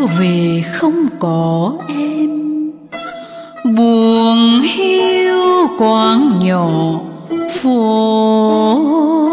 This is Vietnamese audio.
về không có em. Buồn hiu quán nhỏ phố